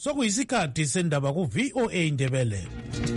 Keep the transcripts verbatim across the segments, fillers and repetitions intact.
sokuyisikhathi sendaba ku-V O A Indebele.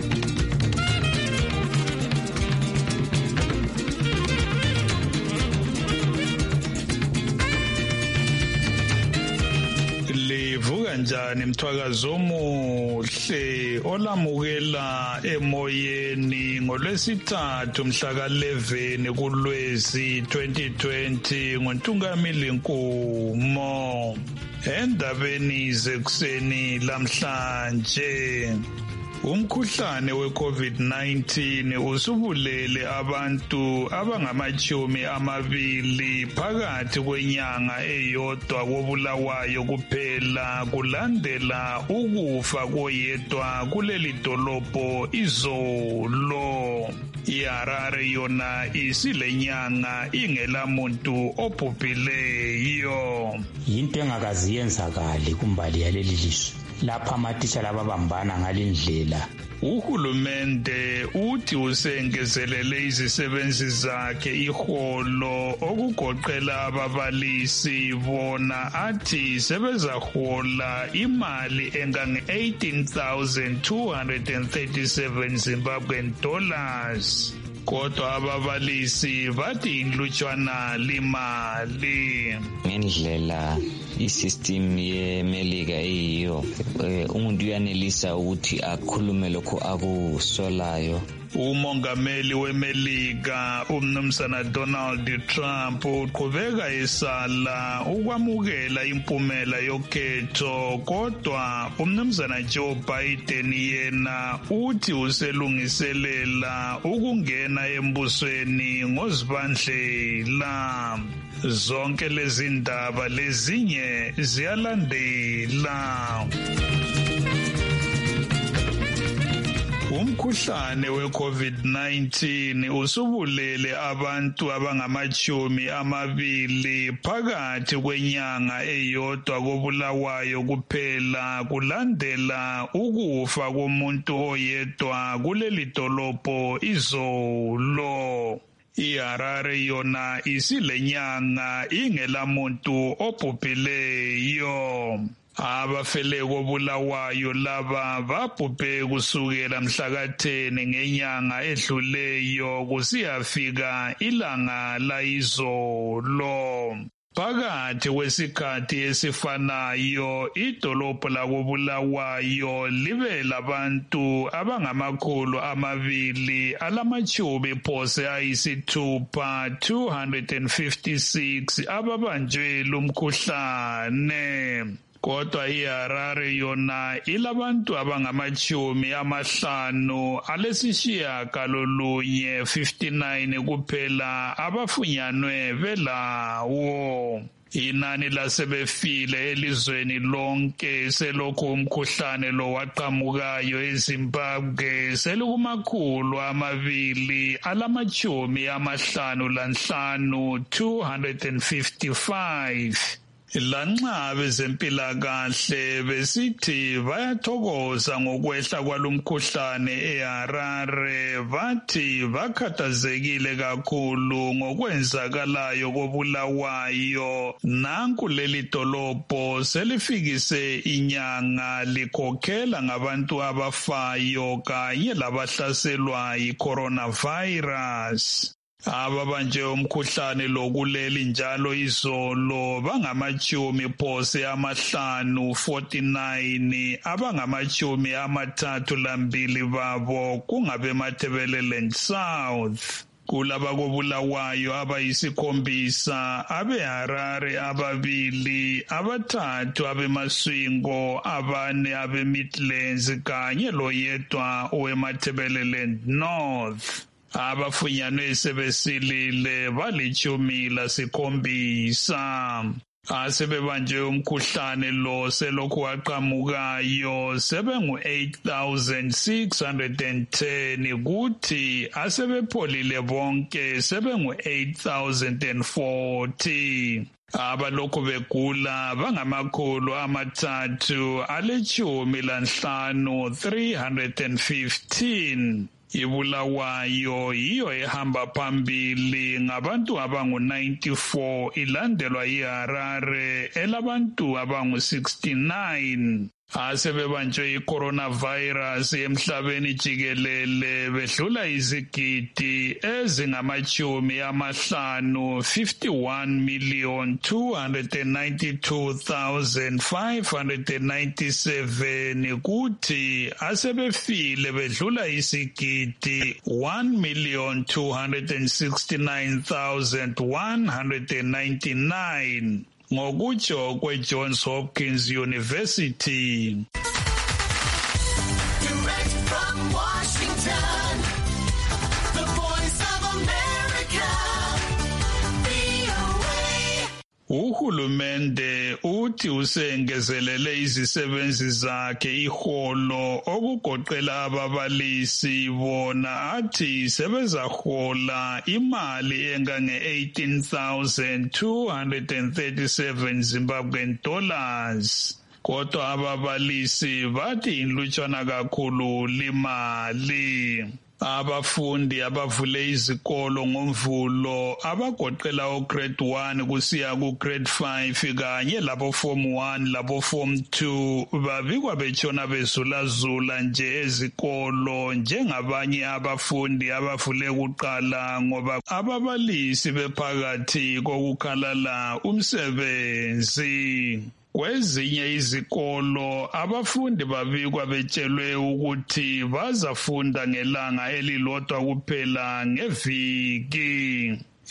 Livuka njani mthwakazo omuhle olamukela emoyeni ngolwesithathu mhla ka eleven kuLwezi twenty twenty ngoNtungamili Nkumo. Endabeni zekuseni lamhlanje, umkhuhlane we-COVID nineteen usubulele abantu abangamachumi amabili phakathi kwenyanga eyodwa koBulawayo kuphela, kulandela ukufa koyedwa kuleli dolobho izolo. IHarare yona isilenyanga ingelamuntu obhubhileyo. Yinto engakazi yenzakali kumbali yaleli lizwe lapha amatitshala ababambana ngalindlela. Uhulumende uthi usengezelele izisebenzi zakhe iholo okugoqela ababalisi, bona athi sebezahola imali engange eighteen thousand two hundred thirty-seven Zimbabwean dollars. Kodwa ababalisi bathi inhlutshwana limali. Ngendlela isystem yeMelika eyiyo, umuntu uyanelisa ukuthi akhulume lokho akusolayo. Umongameli weMelika umnumzana Donald Trump uqhubeka esala ukwamukela impumela yokhetho, kodwa umnumzana Joe Biden yena uthi uselungiselela ukungena embusweni ngozibandlela. Zonke lezi ndaba lezinye ziyalandela. Umkhuhlane we-COVID nineteen usubulele abantu abangamachumi amabili phakathi kwenyanga eyodwa koBulawayo kuphela, kulandela ukufa komuntu oyedwa kuleli dolobho izolo. IHarare yona isilenyanga ingelamuntu obhubhileyo. Abafele koBulawayo laba babhubhe kusukela mhla ka ten ngenyanga edluleyo kusiyafika ilanga layizolo. Phakathi kwesikhathi esifanayo, idolobho lakoBulawayo libe labantu abangamakhulu amabili alamachumi phose ayisithupha two hundred fifty-six ababanjwe lumkhuhlane. Kodwa iHarare yona ilabantu abangamachumi amahlanu alesishiyagalolunye fifty-nine kuphela abafunyanwe belawo. Inani lasebefile elizweni lonke selokhu umkhuhlane lo waqhamukayo eZimbabwe selikumakhulu amabili alamachumi amahlanu lanhlanu two hundred fifty-five. Lanxa abezempilakahle besithi bayathokoza ngokwehla kwalumkhuhlane eHarare, bathi bakhathazekile kakhulu ngokwenzakalayo koBulawayo. Nanku leli dolobho selifikise inyanga likhokhela ngabantu abafayo kanye labahlaselwa yi-coronavirus. Ababanje umkhuhlane lo kuleli njalo izolo bangamachumi phose amahlanu forty-nine, abangamachumi amathathu lambili babo kungabe Matabeleland South. Kulaba koBulawayo abayisikhombisa, abeHarare ababili, abathathu abeMaswingo, abane abeMidlands kanye loyedwa oweMatabeleland North. Abafunyanwe sebesilile balichumi lasikhombisa. Asebebanjwe umkhuhlane lo selokhu waqhamukayo sebengu eight thousand six hundred ten, kuthi asebepholile bonke sebengu eight thousand forty. Abalokhu begula bangamakhulu amathathu alechumi lanhlanu three hundred fifteen. iBulawayo yiyo ehamba phambili ngabantu abangu ninety-four, ilandelwa iHarare elabantu abangu sixty-nine. asebebanjwe i-coronavirus emhlabeni jikelele bedlula izigidi ezingamachumi amahlanu fifty-one million two hundred ninety-two thousand five hundred ninety-seven kuthi asebefile bedlula izigidi one million two hundred sixty-nine thousand one hundred ninety-nine ngokutsho kwe-Johns Hopkins University. Direct from Washington, the Voice of America, V O A. Uhulumende uthi usengezelele izisebenzi zakhe iholo okugoqela ababalisi bona athi sebezahola imali engange eighteen thousand two hundred thirty-seven Zimbabwean dollars. Kodwa ababalisi bathi inlutshwana kakhulu limali. Abafundi abavule izikolo ngomvulo abagoqela o grade one kusiya ku grade five kanye labo form one labo form two babikwa betshona bezulazula nje ezikolo njengabanye abafundi abavule kuqala ngoba ababalisi bephakathi kokukhalala umsebenzi. Kwezinye izikolo abafundi babikwa betshelwe ukuthi bazafunda ngelanga elilodwa kuphela ngeviki.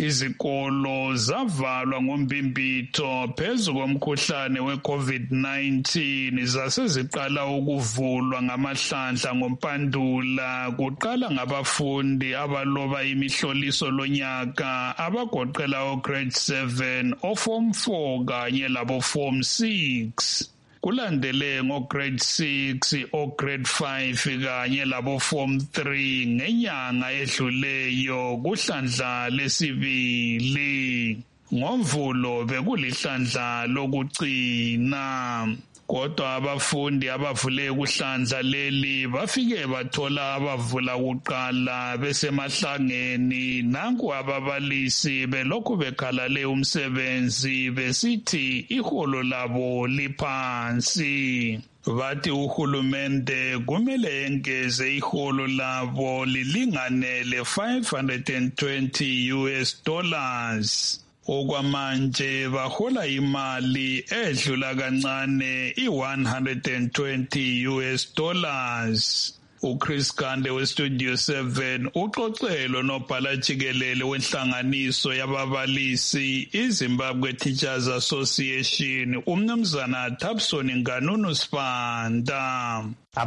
Izikolo zavalwa ngombimbitho phezu komkhuhlane we-COVID nineteen zaseziqala ukuvulwa ngamahlandla ngompandula kuqala ngabafundi abaloba imihloliso lonyaka abagoqela o grade seven, o form four kanye labo form six. Kulandele ngo grade six, o grade five kanye labo form three ngenyanga edluleyo kuhlandla lesibili. Ngomvulo bekulihlandla lokugcina. Kodwa abafundi abavule kuhlandla leli bafike bathola abavula kuqala besemahlangeni nanku ababalisi belokhu bekhalale umsebenzi besithi iholo labo liphansi. Bathi uhulumende kumele engeze iholo labo lilinganele five hundred twenty U S dollars. Okwamanje bahola imali edlula kancane i-one hundred twenty U S dollars. uChris Kande weStudio seven uxoxelo nobhala jikelele wenhlanganiso yababalisi iZimbabwe Teachers Association umnumzana Thapson Nganunu Sibanda.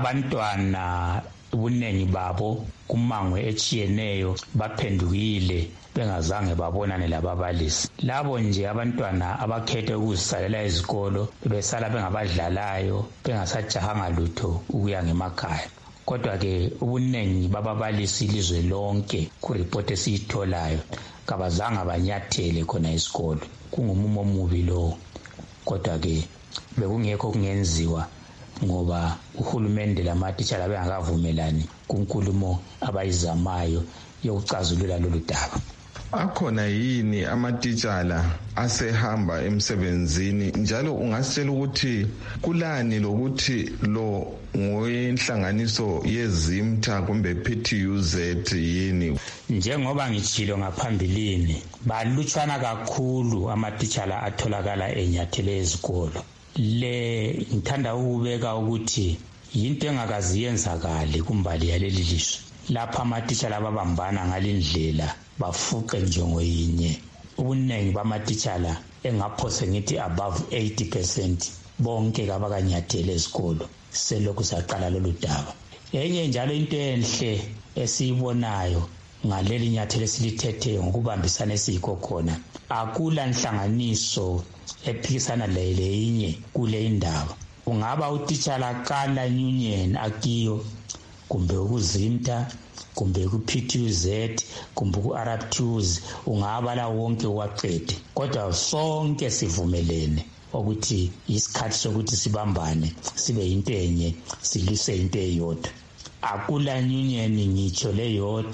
Abantwana ubuningi babo kumangwe echiyeneyo baphendukile bengazange babonane lababalisi. Labo nje abantwana abakhethe ukuzisalela izikolo besala bengabadlalayo bengasajahanga lutho ukuya ngemakhaya. Kodwa ke ubuningi bababalisi ilizwe lonke ku report esiyitholayo kabazange abanyathele khona isikolo. Kungumumo omubi lo. Kodwa ke bekungekho kungenziwa ngoba uhulumende lamatitshala bengakavumelani kunkulumo abayizamayo yokucazulula lolu daba. Akhona yini amatitshala asehamba emsebenzini njalo ungasitshela ukuthi kulani lokuthi lo ngoyenhlanganiso yezimtha kumbe P T U Z yini? Njengoba ngitshilo ngaphambilini balutshwana kakhulu amatitshala atholakala enyathele ezikolo. Le ngithanda ukubeka ukuthi yinto engakazi yenzakale kumbali yaleli lizwe. Lapha amatitshala ababambana ngalindlela bafuqe njongo yinye. Ubuningi bamatitshala engaphose ngithi above eighty percent bonke kabakanyathele ezikolo selokhu saqala lolu daba. Enye njalo into enhle esiyibonayo ngaleli nyathelo esilithethe ngokubambisana esiyikho khona akula nhlanganiso ephikisana leyinye kule indaba. Ungaba utitshala Kala Union akiyo kumbe ukuzimta kumbe ku P T U Z kumbe ku Arab Tours ungaba la wonke waqede. Kodwa sonke sivumelene ukuthi isikhathi sokuthi sibambane sibe into enye silise into eyodwa. Akula union ngitsho leyodwa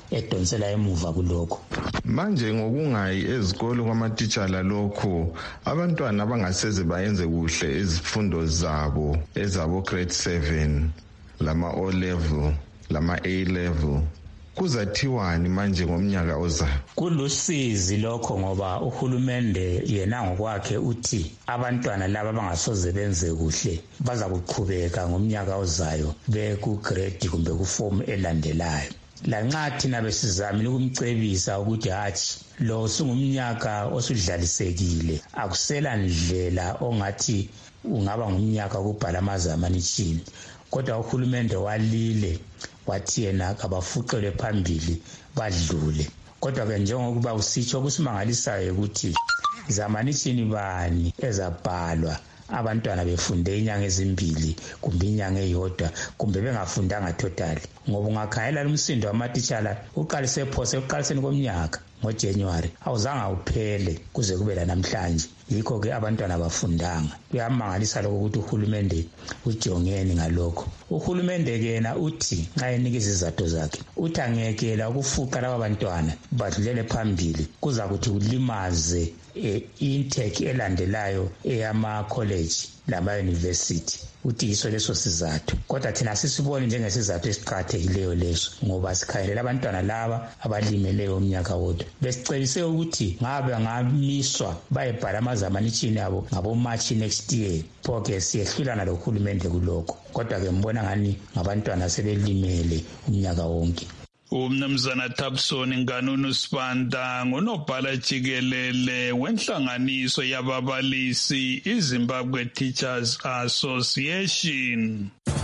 edonsela emuva kulokho. Manje ngokungayi ezikolo kwamatitshala lokho abantwana abangaseze bayenze kuhle izifundo zabo ezabo grade seven lama O level lama A level kuzathiwani manje ngomnyaka ozayo? Kulusizi lokho ngoba uhulumende yena ngokwakhe uthi abantwana laba abangasoze benze kuhle baza kuqhubeka ngomnyaka ozayo beku grade kumbe ku form elandelayo. Lanxa thina besizamile ukumcebisa ukuthi hathi lo singumnyaka osudlalisekile akusela ndlela ongathi ungaba ngumnyaka ukubhala amazamanishini, kodwa uhulumende walile wathi yena kabafuqelwe phambili badlule. Kodwa ke njengokuba usitsho kusimangalisayo ukuthi zamanishini bani ezabhalwa abantwana befunde inyanga ezimbili kumbe inyanga eyodwa kumbe bengafundanga totally, ngoba ungakhayela umsindo wamatitshala uqalise phose uqaliseni komnyaka ngoJanuary awuzange uphele kuze kube la namhlanje. Yikho ke abantwana bafundanga. Kuyamangalisa lokho ukuthi uhulumende ujongeni ngalokho. Uhulumende ke yena uthi nxa enikeza izathu zakhe uthi angekela ukufuqa laba bantwana badlulele phambili kuza kuthi ulimaze e intake elandelayo eyama college lama university. Uthi yiso leso sizathu, kodwa thina sisibone njengesizathu esiqhakathekileyo leso ngoba sikhayelela abantwana laba abalimeleyo umnyaka wodwa. Besicebise ukuthi ngabe ngamiswa bayebhala amazamanishini abo ngabo March next year, phoke siyehlulana lohulumende kulokho, kodwa ke mbona ngani ngabantwana sebelimele umnyaka wonke. Umnumzana Thapson Nganunu Sibanda ngunobhala jikelele wenhlanganiso yababalisi iZimbabwe Teachers Association.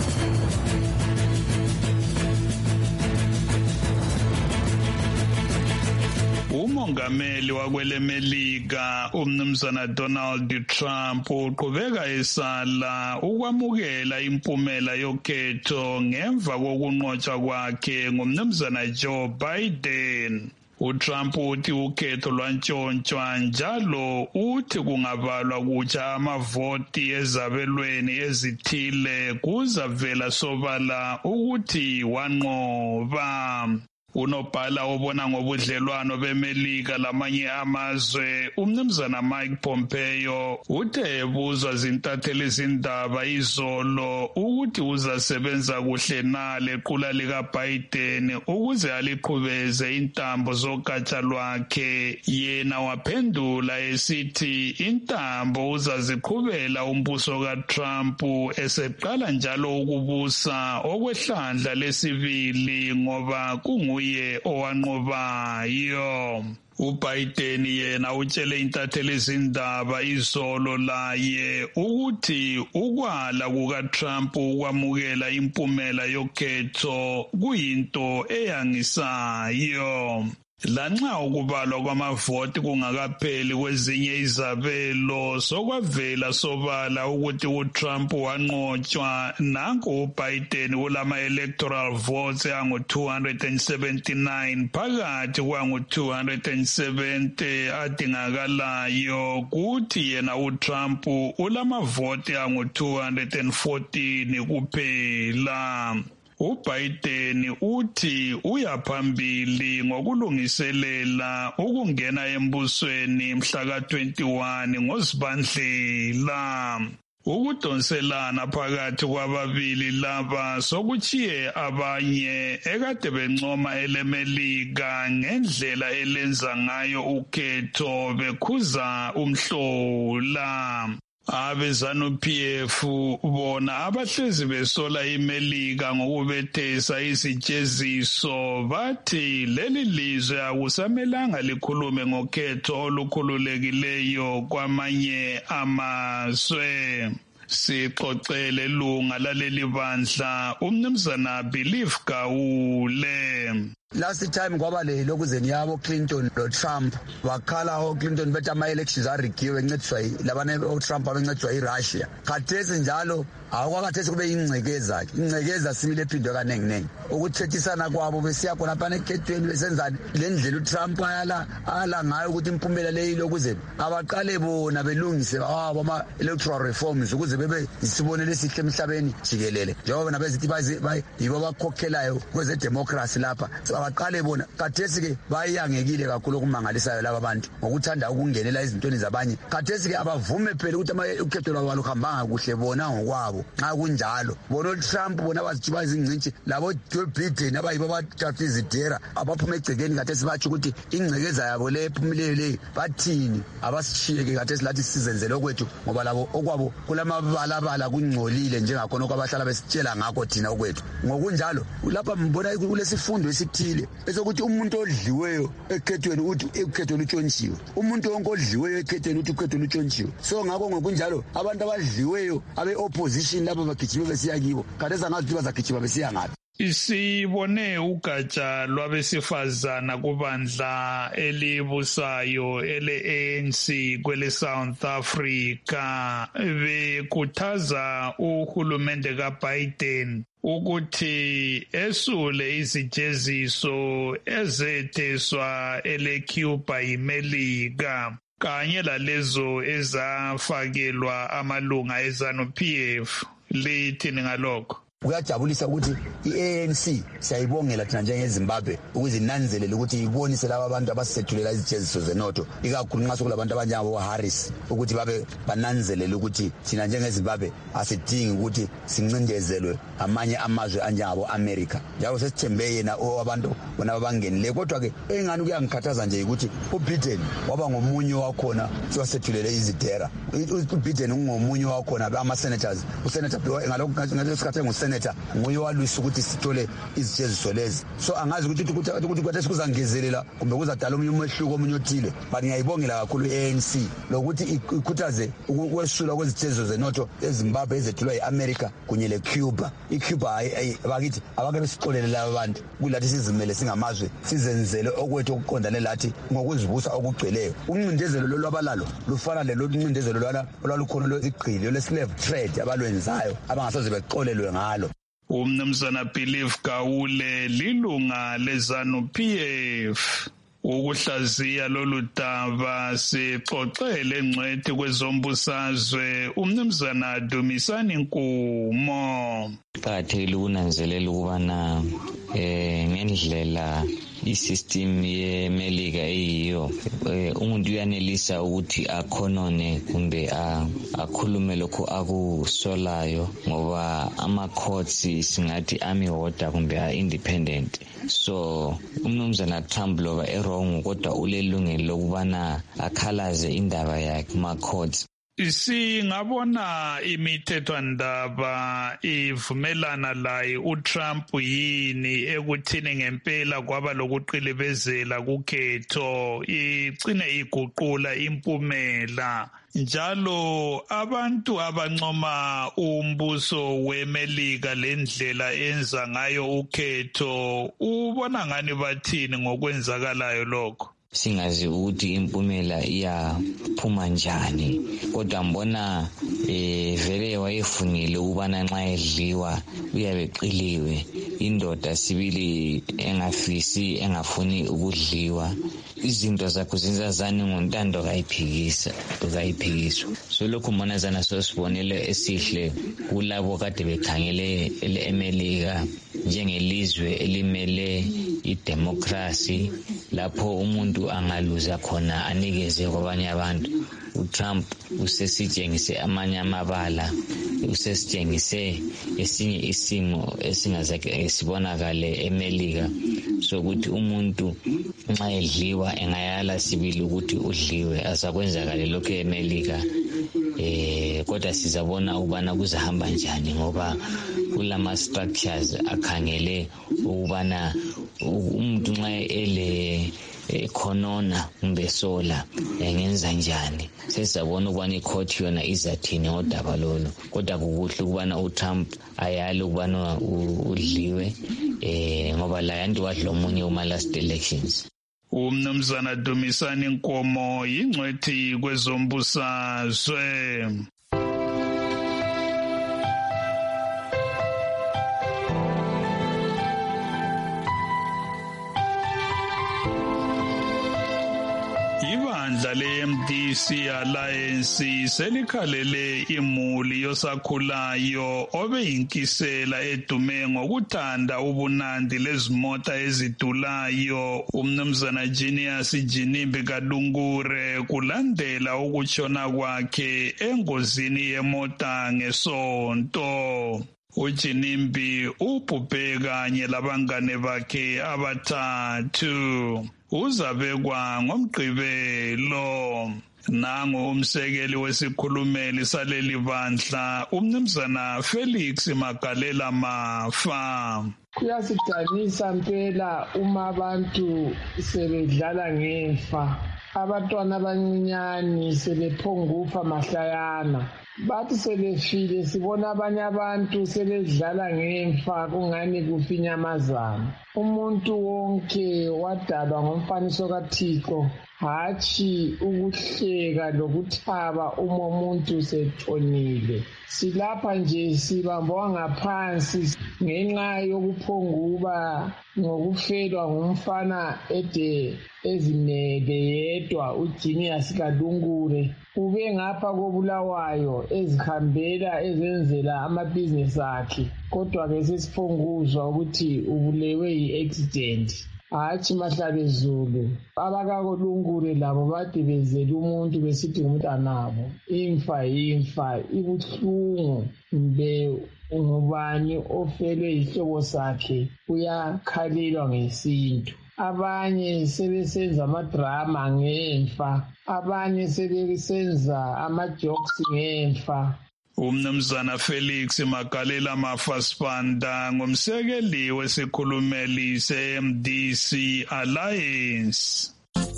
Umongameli wakwele Melika umnumzana Donald Trump uqhubeka esala ukwamukela impumela yokhetho ngemva kokunqotshwa kwakhe ngumnumzana Joe Biden. uTrump uthi ukhetho lwantshontshwa njalo uthi kungabalwa kutsha amavoti ezabelweni ezithile kuzavela sobala ukuthi wanqoba. Unobhala obona ngobudlelwano beMelika lamanye amazwe umnumzana Mike Pompeo uthe ebuzwa zintatheli zindaba izolo ukuthi uzasebenza kuhle na lequla lika Biden ukuze aliqhubeze intambo zogatsha lwakhe. Yena waphendula esithi intambo uzaziqhubela umbuso kaTrump eseqala njalo ukubusa okwehlandla lesibili ngoba kungu ye owanqobayo. uBiden yena utshele intatheli izindaba izolo laye ukuthi ukwala kukaTrump ukwamukela impumela yokhetho kuyinto eyangisayo. Lanxa ukubalwa kwamavoti kungakapheli kwezinye izabelo sokwavela sobala ukuthi uTrump wanqotshwa nanku uBiden ulama electoral votes angu two hundred seventy-nine phakathi kwangu two hundred seventy adingakalayo kuthi yena uTrump ulama voti angu two hundred fourteen kuphela. uBiden uthi uyaphambili ngokulungiselela ukungena embusweni mhla ka twenty-one ngoZibandlela. Ukudonselana phakathi kwababili laba sokuchiye abanye ekade bencoma eleMelika ngendlela elenza ngayo ukhetho bekhuza umhlola. Abezanu-P F bona abahlezi besola iMelika ngokubethesa isijeziso bathi leli lizwe akusamelanga likhulume ngokhetho olukhululekileyo kwamanye amazwe. Sixoxele lunga laleli bandla umnumzana Believe Gawule. Last time kwaba le lokuzeni yabo Clinton lo Trump wakhala o Clinton bethi ama elections arigiwe encediswa labane o Trump abencediswa iRussia. Khathesi njalo awukwakhathesi kube ingcekeza ingcekeza simile ephindwe kanengi nengi ukuthethisana kwabo besiya khona phana ekhethweni besenza lendlela uTrump ayala ala ngayo ukuthi impumela leyi lokuze abaqale bona belungise abo ama electoral reforms ukuze bebe isibonele esihle emhlabeni jikelele njengoba nabezithi bazi yibo bakhokhelayo kweze democracy lapha. abaqale bona khathesi ke bayangekile kakhulu okumangalisayo laba bantu ngokuthanda ukungenela izintweni zabanye. Khathesi ke abavume phela ukuthi ukhetho lwabo luhambanga kuhle bona ngokwabo. Nxa kunjalo bona uTrump bona bazithiba izingcintshi labo Joe Biden abayibo abathatha izidera abaphuma egcekeni khathesi bathi ukuthi ingcekeza yabo le ephumileyo le bathini abasishiyeke khathesi lathi sizenzele okwethu ngoba labo okwabo kulamabalabala kungcolile njengakhona okwabahlala besitshela ngakho thina okwethu. Ngokunjalo lapha mbona kulesifundo esithile esokuthi umuntu odliweyo ekhethweni uthi ukhetho lutshontshiwe, umuntu wonke odliweyo ekhethweni uthi ukhetho lutshontshiwe. So ngakho ngokunjalo abantu abadliweyo abe opposition laba bagijima besiya kibo khathesi angazi ukuthi bazagijima besiya ngaphi. Isibone ugatsha lwabesifazana kubandla elibusayo ele-A N C kwele South Africa bekhuthaza uhulumende kaBiden ukuthi esule izijeziso ezetheswa ele-Cuba yiMelika kanye lalezo ezafakelwa amalunga eZanu-P F. Lithini ngalokho? Kuyajabulisa ukuthi i-A N C siyayibongela thina njengeZimbabwe ukuzinanzelela ukuthi ibonise laba bantu abasethulela izijeziso zenotho ikakhulu nxa sekulabantu abanjengabo Harris ukuthi babe bananzelela ukuthi thina njengeZimbabwe asidingi ukuthi sincindezelwe amanye amazwe anjengabo America. Njalo sesithembe yena abantu bona abangenile kodwa ke engani kuyangikhathaza nje ukuthi uBiden waba ngomunye wakhona siwasethulele izidera. uBiden ungomunye wakhona ama senators usenator ngalokho ngasikhathi ngusenator nguye walwisa ukuthi sithole izijeziso lezi. So angazi ukuthi ukuthi ukuthi kwathi kuzangezelela kumbe kuzadala omunye umehluko omunye othile, but ngiyayibongela kakhulu i-A N C lokuthi ikhuthaze ukwesula kwezijeziso zenotho eZimbabwe ezethulwa yi-America kunye leCuba. iCuba bakithi abake besixolele laba bantu kulathi sizimele singamazwe sizenzele okwethu okuqondane lathi ngokuzibusa okugcweleyo. Uncindezelo lolwabalalo lufana lelo uncindezelo lwana olwalukhona lezigqili leslave trade abalwenzayo abangasoze bexolelwe ngalo. Umnumzana Believe Gawule lilunga leZanu-P F. Ukuhlaziya lolu daba sixoxele ngcwethi kwezombusazwe umnumzana Dumisani Nkumo. Kuqakathekile ukunanzelela ukubana eh ngendlela isystem yeMelika eyiyo umuntu uyanelisa ukuthi akhonone kumbe akhulume lokho akusolayo ngoba ama courts singathi ami order kumbe a independent. So umnumzana Trump loba errong kodwa ulelungelo lokubana akhalaze indaba yakhe kuma courts. Singabona imithethwandaba ivumelana laye uTrump yini ekuthini ngempela kwaba lokuqilibezela kukhetho igcine iguqula impumela, njalo abantu abancoma umbuso weMelika lendlela enza ngayo ukhetho ubona ngani bathini ngokwenzakalayo lokho? Singazi ukuthi impumela iyaphuma njani, kodwa mbona eh vele wayefunile ubana nxa edliwa uyabeqiliwe. Indoda sibili engafisi engafuni ukudliwa, izinto zakho zenzazani ngontando kayiphikisa ukayiphikiswa. So lokho mbona zana sosibonele esihle kulabo kade bekhangele eMelika njengelizwe elimele idemocracy lapho umuntu angaluza khona anikeze kwabanye abantu. uTrump usesitshengise amanye amabala, usesitshengise esinye isimo esingazake sibonakale eMelika sokuthi umuntu nxa edliwa engayala sibili ukuthi udliwe asakwenzakale lokho eMelika. Eh kodwa sizabona ubana kuzahamba njani ngoba kulama structures akhangele ubana umuntu nxa ele ekhonona kumbe sola engenza njani. Sesabona ukubana icourt yona izathini ngodaba lolo, kodwa kukuhle ukubana uTrump ayale ukubana udliwe eh ngoba la yantu wadla omunye uma last elections. Umnumzana Dumisani Nkomo yingcwethi kwezombusazwe. Ibandla le-M D C Alliance selikhalele imuli yosakhulayo obeyinkisela edume ngokuthanda ubunandi lezimota ezidulayo umnumzana Genius Jinimbi Kadungure kulandela ukutshona kwakhe engozini yemota ngesonto. uJinimbi ubhubhe kanye labangane bakhe abathathu. Uzabekwa ngoMgqibelo. Nangu umsekeli wesikhulumeli saleli bandla umnumzana Felix Magalela Mafa. Kuyasidanisa mpela uma abantu sebedlala ngemfa. Abantwana abancinyane sebephongufa mahlayana. Bathi sebefile sibona abanye abantu sebedlala ngemfa kungani kufinyamazana. Umuntu wonke wadalwa ngomfaniso kaThixo, hatshi ukuhleka lokuthaba uma umuntu setshonile. Silapha nje sibambwa ngaphansi ngenxa yokuphonguba ngokufelwa ngumfana ede ezimele yedwa uGenius Kadungure. Ube ngapha kobulawayo ezihambela ezenzela amabhizinisi akhe, kodwa ke sesiphonguzwa ukuthi ubulewe yi-accident. Hatshi mahlabezulu abakakolungure labo bade bezela umuntu besithi ngumntanabo. Imfa yimfa ibuhlungu mbe ungubani ofele ihlobo sakhe uyakhalelwa ngesintu. Abanye sebesenza amadrama ngemfa, abanye sebesenza amajokes ngemfa. Umnumzana Felix Magalela Mafa Spanda ngumsekeli wesikhulumeli se-M D C Alliance.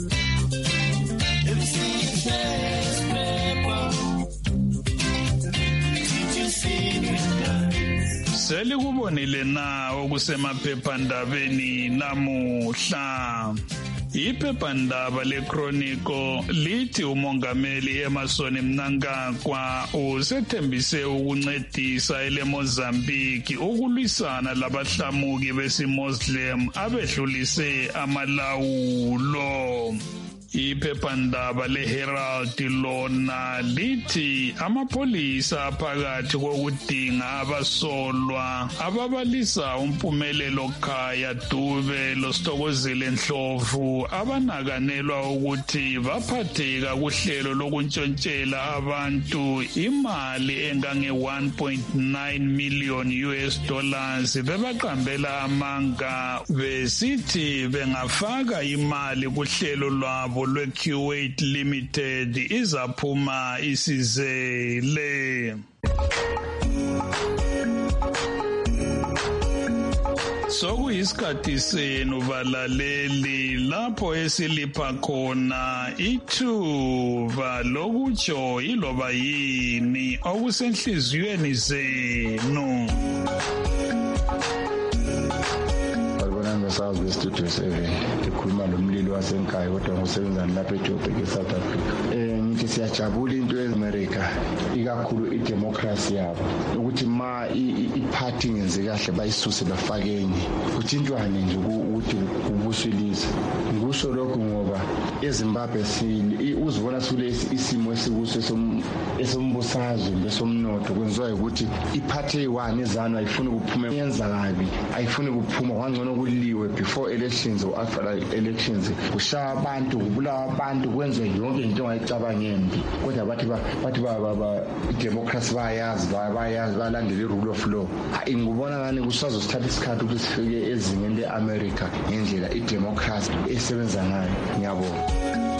Selikubonile na okusemaphephandabeni namuhla. Iphephandaba leChronicle lithi umongameli Emmerson Mnangagwa usethembise ukuncedisa eleMozambique ukulwisana labahlamuki besiMuslim abedlulise amalawulo. Iphephandaba leHerald lona lithi amapholisa aphakathi kokudinga abasolwa ababalisa umpumelelo Khaya Dube loStokozile Ndlovu abanakanelwa ukuthi baphatheka kuhlelo lokuntshontshela abantu imali engange one point nine million U S dollars bebaqambela amanga besithi bengafaka imali kuhlelo lwabo lwe-Kuwait Limited izaphuma isizele. Sokuyisikhathi senu balaleli lapho esilipha khona ithuba lokutsho iloba yini okusenhliziyweni zenu. South West Studio seven ekhuluma nomlilo wasenkhaya kodwa ngosebenzana lapha eJoburg eSouth Africa. Eh ngithi siyajabula into eAmerica ikakhulu idemocracy yabo ukuthi ma iparty ngenze kahle bayisuse bafake enye kuthintwane nje ukuthi kubuswilisa. Ngisho lokho ngoba eZimbabwe sili uzibona kulesi isimo esikuso esombusazwe besomnotho kwenziwa ukuthi iparty eyi-one ezana ayifuni ukuphuma yenza kabi ayifuni ukuphuma kwangcono kuliwe before elections or after elections kushaya abantu kubulawa abantu kwenziwe yonke into ongayicabangeni kodwa bathi bathi ba democracy bayazi bayazi balandela i-rule of law. Hayi ngibona ngani kusazosithatha isikhathi ukuthi sifike ezingeni le-America ngendlela i-democracy esebenza ngayo. Ngiyabonga.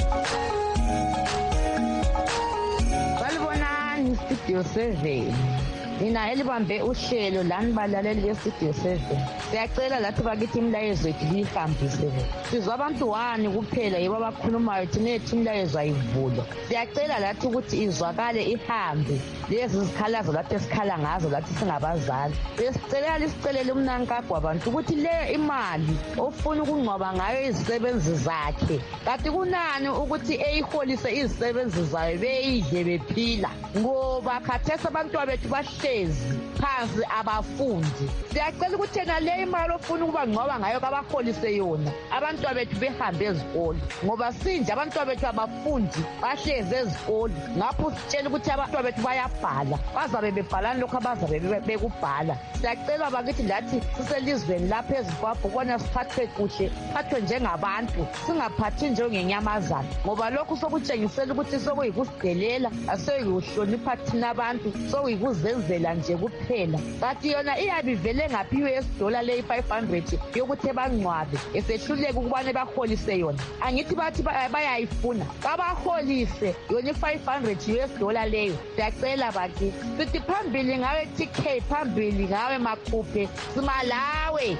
Salibonani Studio seven. Nina elibambe uhlelo lani balaleli beStudio seven. Siyacela lathi bakithi imlayezo yethu lihambise. Sizwa abantu wani kuphela yibo abakhulumayo thina ethi imlayezo ayivulwa. Siyacela lathi ukuthi izwakale ihambe. Lezi zikhalazo lathi esikhala ngazo lathi singabazali. Besicela lisicelele uMnangagwa abantu ukuthi le imali ofuna ukungcwaba ngayo izisebenzi zakhe. Kanti kunani ukuthi eyiholise izisebenzi zayo beyidle bephila. Ngoba khathesi abantu abethu bahle bahlezi phansi abafundi. Siyacela ukuthi thina le imali ofuna ukuba ngcoba ngayo kabaholise yona abantwana bethu behambe ezikolo, ngoba sinje abantwana bethu abafundi bahlezi ezikolo. Ngapho sitshela ukuthi abantwana bethu bayabhala, bazabe bebhalani lokho abazabe bekubhala. Siyacela bakithi lathi siselizweni lapha eZimbabwe kona siphathwe kuhle, siphathwe njengabantu, singaphathi njengenyamazana, ngoba lokhu sokutshengisela ukuthi sokuyikusidelela, aseyikuhlonipha thina abantu, sokuyikuzenzela nje kuphela. Kanti yona iyabe ivele ngaphiwe esidola le five hundred yokuthi bangcwabe esehluleka ukubane baholise yona. Angithi bathi bayayifuna babaholise yona i-five hundred U S dollar leyo. Siyacela bakithi sithi phambili ngawe T K, phambili ngawe Makhuphe, simalawe.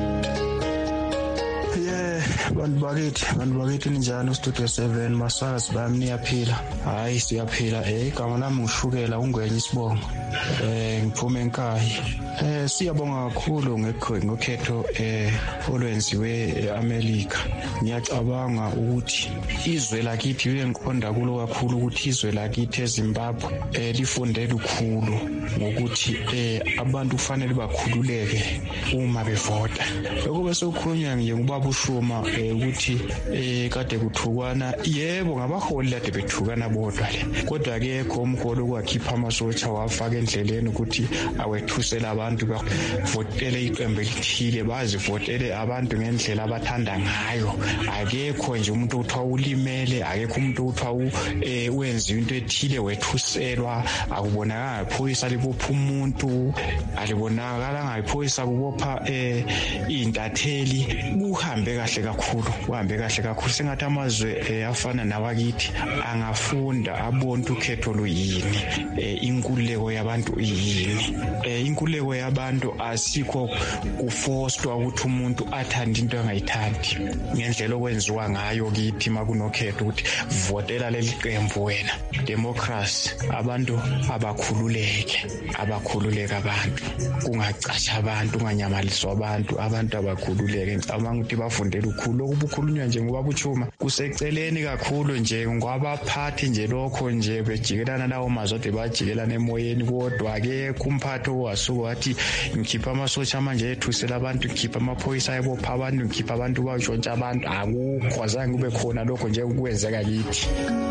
Yeah, bantu bakithi bantu bakithi ninjani Studio seven masazi bami niyaphila? Hayi siyaphila. Eh igama lami ushukela ungwenye isibongo. Eh ngiphume enkayi. Eh siyabonga kakhulu ngekhetho eh olwenziwe eAmerica. Ngiyacabanga ukuthi izwe lakithi uyengiqonda kulo kakhulu ukuthi izwe lakithi eZimbabwe eh lifunde lukhulu ngokuthi eh abantu kufanele bakhululeke uma bevota. Lokho bese ukukhulunywa nje ngubaba uShuma ukuthi eh kade kuthukwana, yebo ngabaholi lade bethukana bodwa le, kodwa ke khomkholo kwakhipha amasotsha wafaka endleleni ukuthi awethusela abantu bavotele iqembu elithile, bazivotele abantu ngendlela abathanda ngayo. Akekho nje umuntu uthiwa ulimele, akekho umuntu uthiwa eh wenza into ethile wethuselwa, akubonakala iphoyisa libopha umuntu, alibonakala ngayiphoyisa kubopha eh intatheli. Kuhambe kahle kakhulu, kuhambe kahle kakhulu. Sengathi amazwe afana nawakithi angafunda abone ukhetho luyini, inkululeko yabantu yini. Inkululeko yabantu asikho kufostwa ukuthi umuntu athande into angayithandi, ngendlela okwenziwa ngayo kithi makunokhetho ukuthi votela leli qembu wena. Democracy, abantu abakhululeke, abakhululeka abantu, kungacasha abantu, kunganyamaliswa abantu, abantu abakhululeke. Ngicabanga ukuthi bafundela ukhulu okubukhulunywa nje ngoba buchuma kuseceleni kakhulu nje ngwabaphathi nje lokho nje bejikelana lawo mazode bajikelana emoyeni, kodwa ke kumphatho wasuka wathi ngikhipha amasotsha manje ethusela abantu, ngikhipha amaphoyisa ayebopha abantu, ngikhipha abantu bashontsha abantu. Akukho azange kube khona lokho nje ukwenzeka kithi.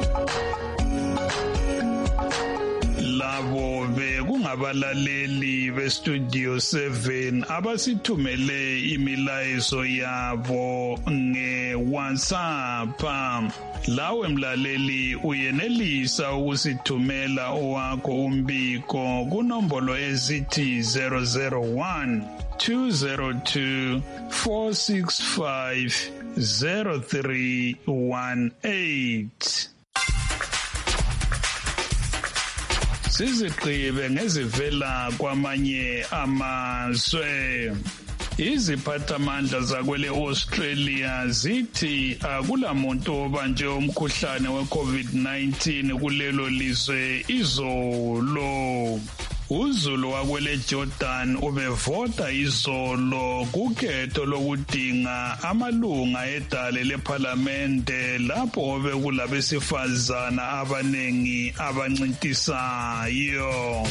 Labo bekungabalaleli beStudio seven abasithumele imilayezo yabo ngeWhatsApp. Lawe mlaleli uyenelisa ukusithumela owakho umbiko kunombolo ezithi zero zero one two zero two four six five zero three one eight. Siziqibe ngezivela kwamanye amazwe. Iziphathamandla zakwele Australia zithi akulamuntu obanje umkhuhlane weCovid nineteen kulelo lizwe izolo. Uzulu wakwele Jordan ubevota izolo kukhetho lokudinga amalunga edale leParlamente lapho bekulabesifazana abanengi abancintisayo.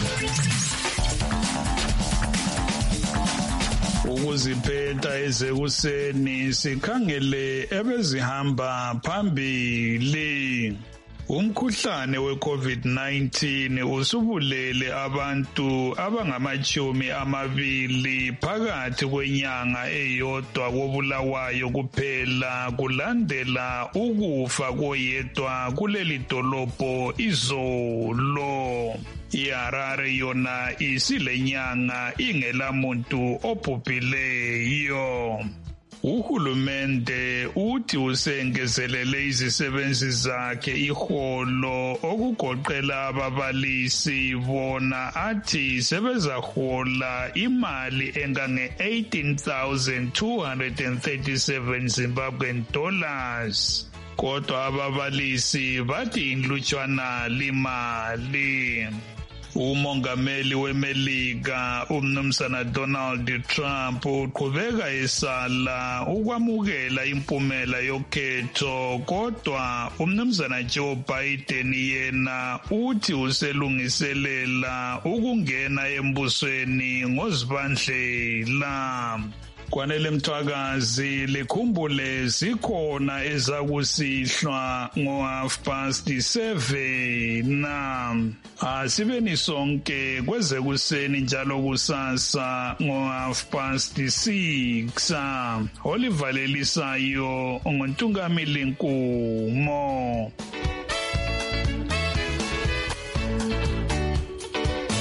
Ukuziphetha ezekuseni sikhangele ebezihamba phambili. Umkhuhlane weCovid nineteen usubulele abantu abangamachumi amabili phakathi kwenyanga eyodwa kobulawayo kuphela, kulandela ukufa koyedwa kuleli dolobho izolo. IHarare yona isilenyanga ingelamuntu obhubhileyo. Uhulumende uthi usengezelele izisebenzi zakhe iholo okugoqela ababalisi, bona athi sebezahola imali engange eighteen thousand two hundred thirty-seven Zimbabwean dollars. Kodwa ababalisi bathi inhlutshwana limali. Umongameli weMelika umnumzana Donald Trump uqhubeka esala ukwamukela impumela yokhetho, kodwa umnumzana Joe Biden yena uthi uselungiselela ukungena embusweni ngozibandlela. Kwanele Mthwakazi likhumbule zikhona ezakusihlwa ngo half past seven na asibeni sonke kweze kuseni njalo kusasa ngo half past six. Oliver Lelisayo ngontungamili Nkumo.